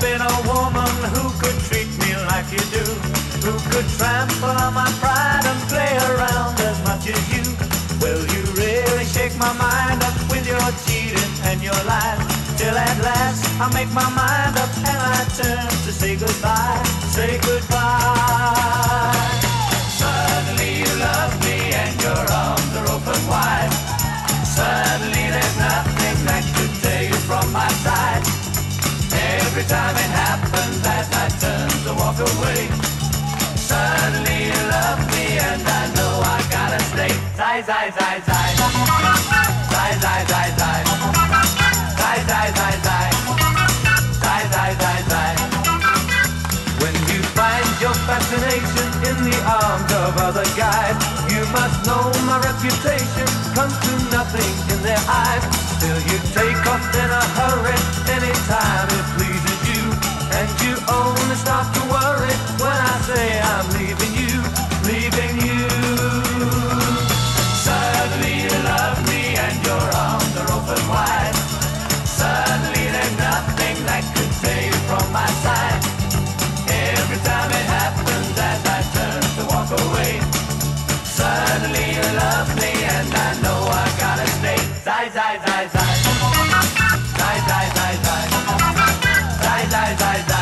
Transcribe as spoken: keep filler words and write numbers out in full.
been a woman who could treat me like you do, who could trample on my pride and play around as much as you. Will you really shake my mind up with your cheating and your lies? Till at last I make my mind up and I turn to say goodbye, say goodbye. Suddenly you love me and your arms are open wide. Suddenly there's nothing that could tear you from my side. Every time it happens as I turn to walk away, suddenly you love me and I know I gotta stay. Zai, zai, zai, zai. Zai, zai, zai, zai. Zai, zai, zai, zai. Zai, zai, zai, zai. When you find your fascination in the arms of other guys, you must know my reputation comes to nothing in their eyes. Till you take off in a hurry anytime it pleases you, and you only start to worry when I say I'm leaving you, leaving you. Suddenly you love me and your arms are open wide. Suddenly there's nothing that could tear you from my side. Every time it happens as I turn to walk away, suddenly you love me and I know I gotta stay. Zai, zai, zai, zai. Zai, zai, zai, zai. Zai, zai, zai, zai.